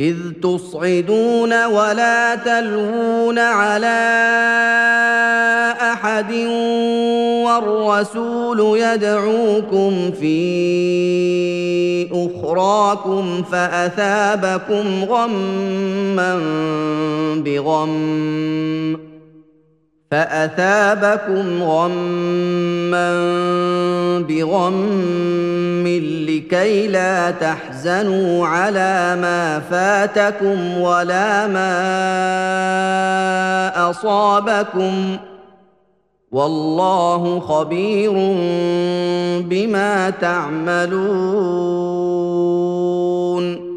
إذ تصعدون ولا تلوون على أحد والرسول يدعوكم في أخراكم فأثابكم غما بغم لكي لا تحزنوا على ما فاتكم ولا ما أصابكم والله خبير بما تعملون